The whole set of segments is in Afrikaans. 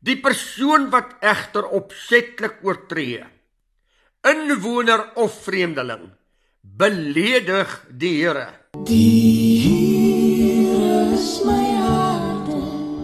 Die persoon wat egter opsetlik oortree, inwoner of vreemdeling, beledig die Here. Die Here is my harde,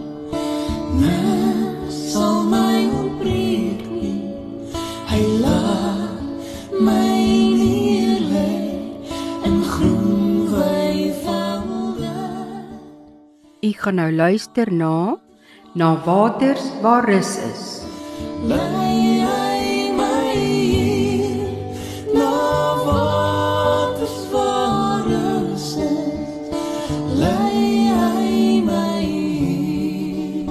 niks sal my ontbreek nie. Hy laat my neerlê in groen weivelde. U gaan nou luister na waters waar rus is. Lei hy my hier, na waters waar rus is. Lei hy my hier.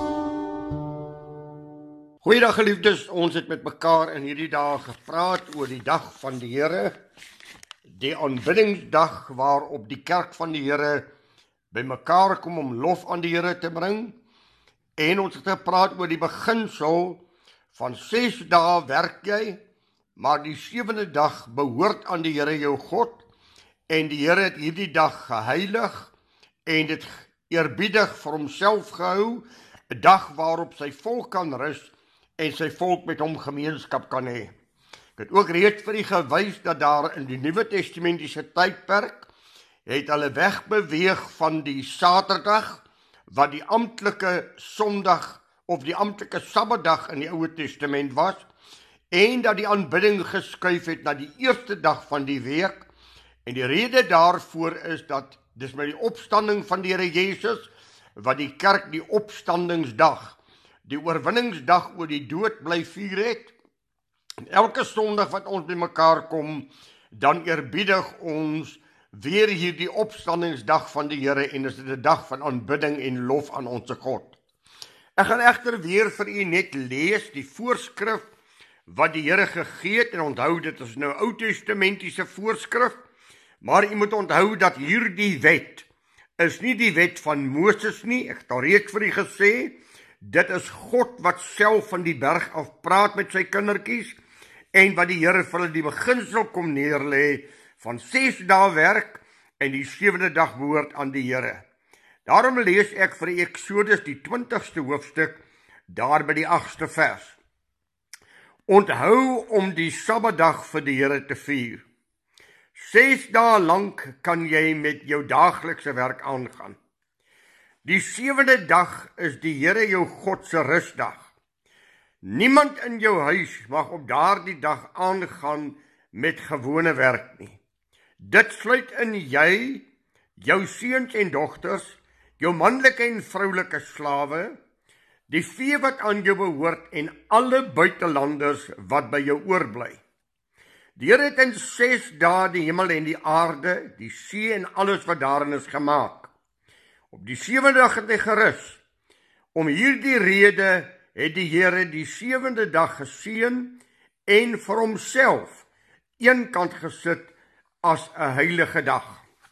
Goeiedag geliefdes, ons het met mekaar in hierdie dae gepraat oor die dag van die Here, die aanbiddingsdag waarop die kerk van die Here by mekaar kom om lof aan die Here te bring. En ons het gepraat oor die beginsel van 6 dae werk jy, maar die 7de dag behoort aan die Here jou God, en die Here het hierdie dag geheilig en dit eerbiedig vir homself gehou, 'n dag waarop sy volk kan rus en sy volk met hom gemeenskap kan hê. Ek het ook reeds vir u gewys dat daar in die Nuwe Testamentiese tydperk het hulle wegbeweeg van die Saterdag, wat die amptelike Sondag of die amptelike Sabbatdag in die Ou Testament was, en dat die aanbidding geskuif het na die eerste dag van die week. En die rede daarvoor is dat dis met die opstanding van die Here Jesus, wat die kerk die opstandingsdag, die oorwinningsdag oor die dood bly vier het. En elke Sondag wat ons by mekaar kom, dan eerbiedig ons weer hier die opstandingsdag van die Here, en is dit 'n dag van aanbidding en lof aan ons God. Ek gaan egter weer vir u net lees die voorskrif wat die Here gegee het, en onthou dit is nou Ou Testamentiese voorskrif, maar u moet onthou dat hierdie wet is nie die wet van Moses nie. Ek het al reeds vir u gesê, dit is God wat self van die berg af praat met sy kindertjies, en wat die Here vir hulle die beginsel kom neerlê van 6 dae werk, en die 7de dag behoort aan die Here. Daarom lees ek vir Eksodus die 20ste hoofstuk, daar by die 8ste vers. Onthou om die Sabbatdag vir die Here te vier. 6 dae lank kan jy met jou daaglikse werk aangaan. Die 7de dag is die Here jou God se rusdag. Niemand in jou huis mag op daardie dag aangaan met gewone werk nie. Dit sluit in jy, jou seuns en dogters, jou manlike en vroulike slawe, die vee wat aan jou behoort en alle buitelanders wat by jou oorbly. Die Here het in 6 dae die hemel en die aarde, die see en alles wat daarin is gemaak. Op die 7de dag het hy gerus. Om hierdie rede het die Here die 7de dag geseën en vir homself eenkant gesit as 'n heilige dag.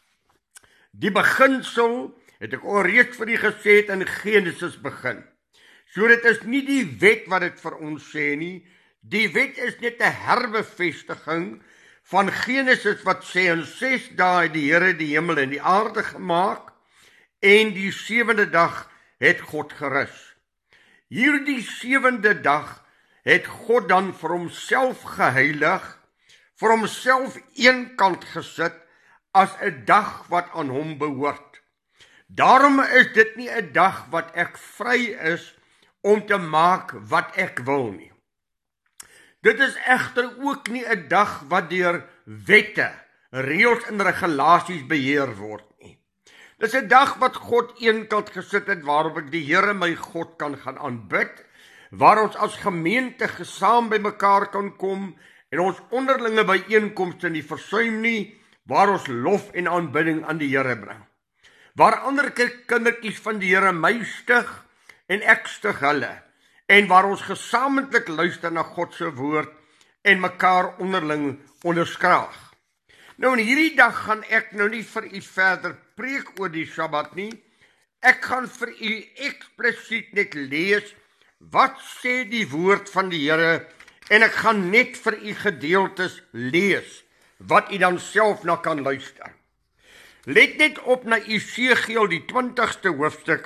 Die beginsel het ek al reeds vir u gesê het in Genesis begin. So dit is nie die wet wat dit vir ons sê nie, die wet is net 'n herbevestiging van Genesis wat sê in 6 dae het die Here die hemel en die aarde gemaak, en die 7de dag het God gerus. Hierdie 7de dag het God dan vir homself geheilig, vir homself eenkant gesit as 'n dag wat aan hom behoort. Daarom is dit nie 'n dag wat ek vry is om te maak wat ek wil nie. Dit is egter ook nie 'n dag wat deur wette, reëls en regulasies beheer word nie. Dis 'n dag wat God eenkant gesit het waarop ek die Here my God kan gaan aanbid, waar ons as gemeente gesaam by mekaar kan kom en ons onderlinge byeenkomste nie versuim nie, waar ons lof en aanbidding aan die Here bring. Waar ander kindertjies van die Here my stig en ek stig hulle, en waar ons gesamentlik luister na God se woord en mekaar onderling onderskraag. Nou in hierdie dag gaan ek nou nie vir u verder preek oor die Sabbat nie. Ek gaan vir u eksplisiet net lees wat sê die woord van die Here, en ek gaan net vir u gedeeltes lees wat u dan self na kan luister. Let net op na Esegiel die 20ste hoofstuk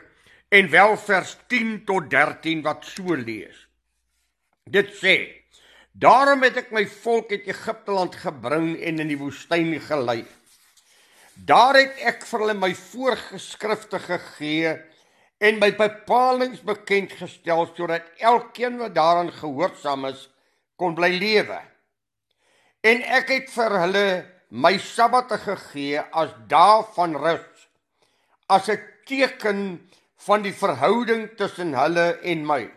en wel vers 10 tot 13 wat so lees. Dit sê, daarom het ek my volk uit Egipteland gebring en in die woestyn gelei. Daar het ek vir hulle my voorgeskrifte gegee en my bepalings bekend gestel, sodat elkeen wat daaraan gehoorsaam is, kon bly lewe. En ek het vir hulle my sabbate gegee as dae van rus, as 'n teken van die verhouding tussen hulle en my.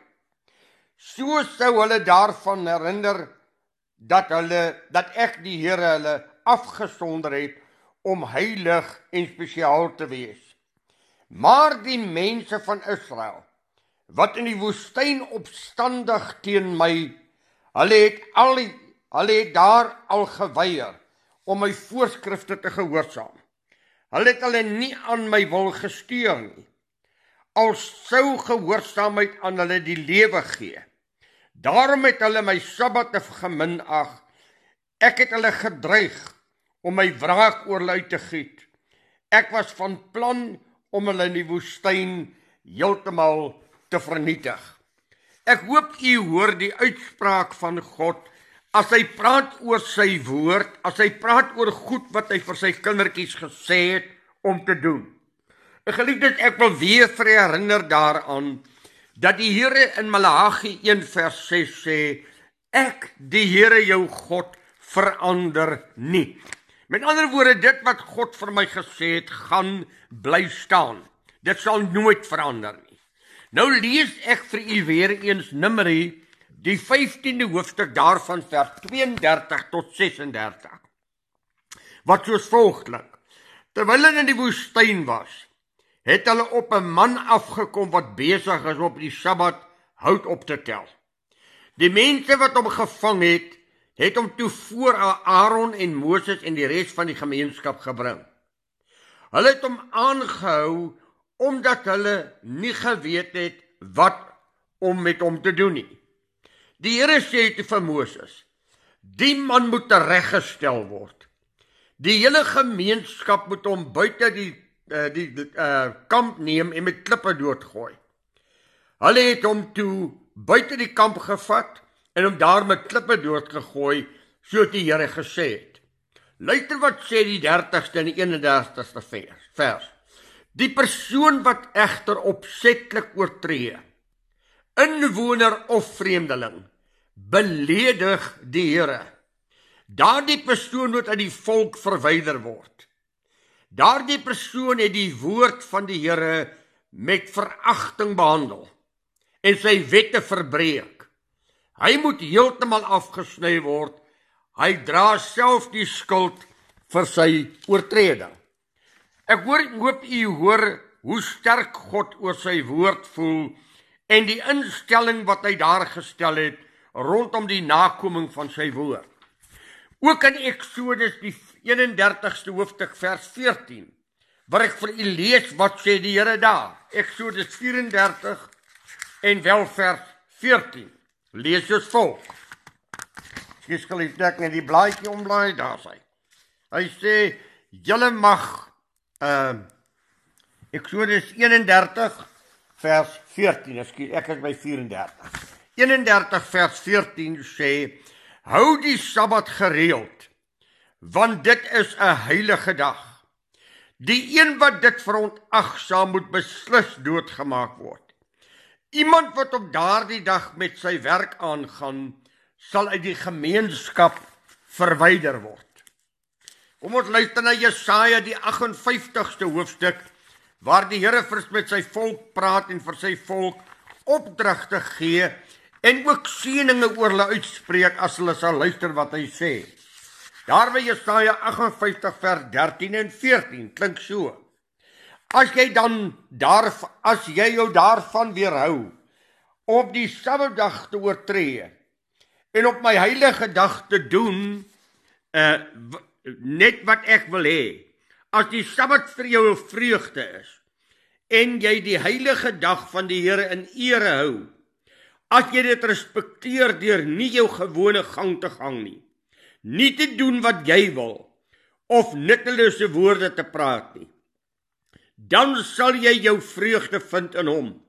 So sou hulle daarvan herinner dat ek die Here hulle afgesonder het om heilig en spesiaal te wees. Maar die mense van Israel, wat in die woestyn opstandig teen my, hulle het daar al geweier om my voorskrifte te gehoorsaam. Hulle het hulle nie aan my wil gesteer nie. Al sou gehoorsaamheid aan hulle die lewe gee. Daarom het hulle my sabbate geminag. Ek het hulle gedreig om my wraak oor hulle uit te giet. Ek was van plan om hulle in die woestyn heeltemal te vernietig. Ek hoop u hoor die uitspraak van God as hy praat oor sy woord, as hy praat oor goed wat hy vir sy kindertjies gesê het om te doen. Geliefdes, ek wil weer herinner daaraan dat die Here in Maleagi 1 vers 6 sê, ek, die Here jou God, verander nie. Met ander woorde, dit wat God vir my gesê het, gaan bly staan. Dit sal nooit verander nie. Nou lees ek vir u weer eens Numeri, die 15de hoofstuk daarvan vers 32 tot 36. Wat soos volg klink. Terwyl hulle in die woestyn was, het hulle op 'n man afgekom wat besig is op die Sabbat hout op te tel. Die mense wat hom gevang het hom toe voor Aaron en Moses en die res van die gemeenskap gebring. Hulle het hom aangehou omdat hulle nie geweet het wat om met hom te doen nie. Die Here sê toe vir Moses, die man moet tereggestel word. Die hele gemeenskap moet hom buite die kamp neem en met klippe doodgooi. Hulle het hom toe buite die kamp gevat en hom daar met klippe doodgegooi, soos die Here gesê het. Luister wat sê die 30ste en die 31ste vers. Die persoon wat egter opsetlik oortree, inwoner of vreemdeling, beledig die Here. Daardie persoon moet uit die volk verwyder word. Daardie persoon het die woord van die Here met veragting behandel en sy wette verbreek. Hy moet heeltemal afgesny word. Hy dra self die skuld vir sy oortreding. Ek hoop u hoor hoe sterk God oor sy woord voel en die instelling wat hy daar gestel het rondom die nakoming van sy woord. Ook in Eksodus die 31ste hoofstuk vers 14, waar ek vir u lees wat sê die Here daar. Eksodus 34 en wel vers 14. Lees soos volg. Ek skryf net die blaadjie omblaai, daar sê. Hy sê, julle mag Eksodus 31 vers 14, ek is by 34. 31 vers 14 sê, hou die Sabbat gereeld, want dit is 'n heilige dag. Die een wat dit verontagsaam moet beslis doodgemaak word. Iemand wat op daardie dag met sy werk aangaan, sal uit die gemeenskap verwyder word. Kom ons luister na Jesaja die 58ste hoofstuk, waar die Here met sy volk praat en vir sy volk opdragte gee en ook seëninge oor hulle uitspreek as hulle sal luister wat hy sê. Daar by Jesaja 58 vers 13 en 14 klink so. As jy jou daarvan weerhou op die Sabbatdag te oortree en op my heilige dag te doen net wat ek wil hê, as die Sabbat vir jou 'n vreugde is en jy die heilige dag van die Here in ere hou, as jy dit respekteer deur nie jou gewone gang te gang nie te doen wat jy wil of nuttelose woorde te praat nie, dan sal jy jou vreugde vind in hom.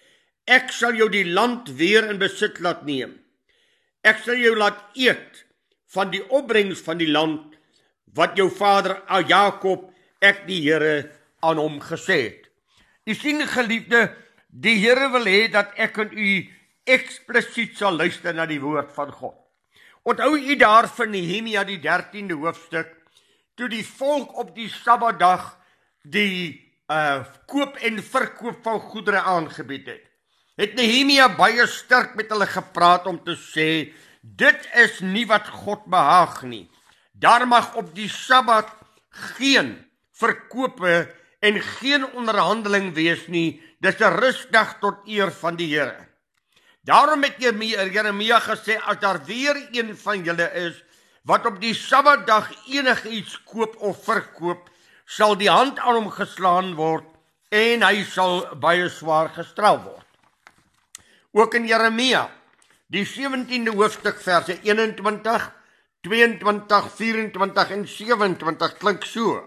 Ek sal jou die land weer in besit laat neem. Ek sal jou laat eet van die opbrengs van die land, wat jou vader Jakob, ek die Here, aan hom gesê het. U sien, geliefde, die Here wil hê dat ek en u eksplisiet sal luister na die woord van God. Onthou u daar van Nehemia die 13de hoofstuk, toe die volk op die Sabbatdag die koop en verkoop van goedere aangebied het Nehemia baie sterk met hulle gepraat om te sê, dit is nie wat God behaag nie. Daar mag op die Sabbat geen verkope en geen onderhandeling wees nie, dis 'n rustdag tot eer van die Here. Daarom het Jeremia gesê, as daar weer een van julle is, wat op die Sabbatdag enigiets koop of verkoop, sal die hand aan hom geslaan word, en hy sal baie swaar gestraf word. Ook in Jeremia, die 17de hoofstuk verse 21, 22, 24 en 27 klink so.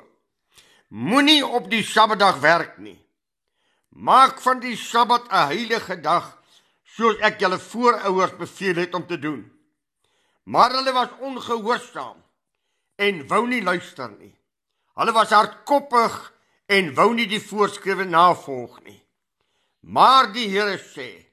Moenie op die Sabbatdag werk nie. Maak van die Sabbat 'n heilige dag, soos ek julle voorouers beveel het om te doen. Maar hulle was ongehoorsaam en wou nie luister nie. Hulle was hardkoppig en wou nie die voorskriwe navolg nie. Maar die Here sê,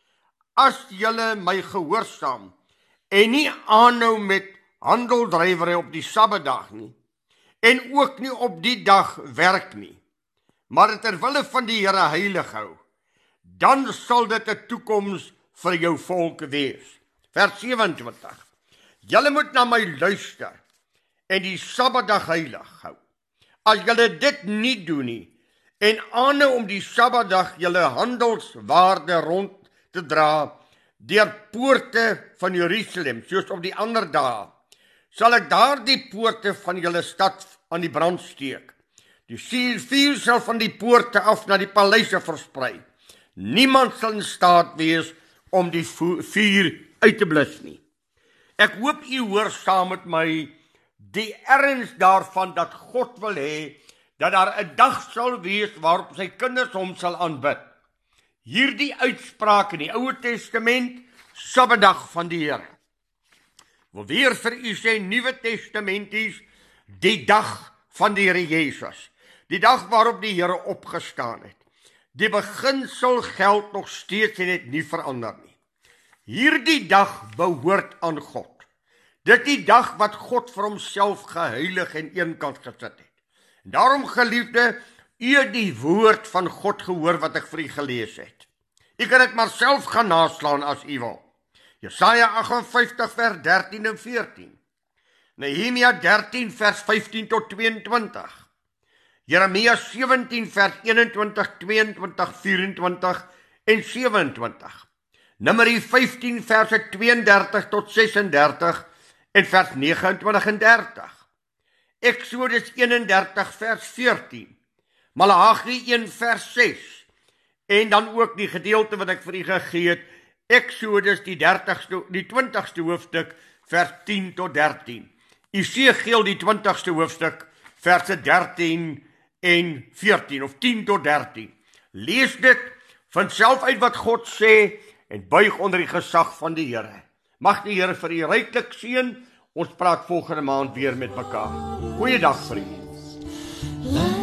as julle my gehoorsaam en nie aanhou met handeldrywery op die Sabbatdag nie, en ook nie op die dag werk nie, maar dit ter wille van die Here heilig hou, dan sal dit 'n toekoms vir jou volk wees. Vers 27. Julle moet na my luister en die Sabbatdag heilig hou. As julle dit nie doen nie, en aanhou om die Sabbatdag julle handelswaarde rond te dra deur poorte van Jerusalem, soos op die ander dae, sal ek daardie poorte van julle stad aan die brand steek. Die vuur sal van die poorte af na die paleise versprei. Niemand sal in staat wees om die vuur uit te blus nie. Ek hoop u hoor saam met my die erns daarvan dat God wil hê dat daar 'n dag sal wees waarop sy kinders hom sal aanbid. Hierdie uitspraak in die Ou Testament, Sabbatdag van die Here. Wil weer vir u sê, Nuwe Testamenties, die dag van die Here Jesus. Die dag waarop die Here opgestaan het. Die beginsel geld nog steeds en het nie verander nie. Hierdie dag behoort aan God. Dit die dag wat God vir homself geheilig en eenkant gesit het. En daarom, geliefde, u het die woord van God gehoor wat ek vir u gelees het. U kan dit maar self gaan naslaan as u wil. Jesaja 58 vers 13 en 14. Nehemia 13 vers 15 tot 22. Jeremia 17 vers 21, 22, 24 en 27. Numeri 15 verse 32 tot 36 en vers 29 en 30. Exodus 31 vers 14. Maleagi 1 vers 6. En dan ook die gedeelte wat ek vir u gegee het, Exodus die 20ste hoofstuk vers 10 tot 13. Esegiel die 20ste hoofstuk verse 13 en 14 of 10 tot 13. Lees dit van self uit wat God sê en buig onder die gesag van die Here. Mag die Here vir u ryklik seën. Ons praat volgende maand weer met mekaar. Goeiedag vir u.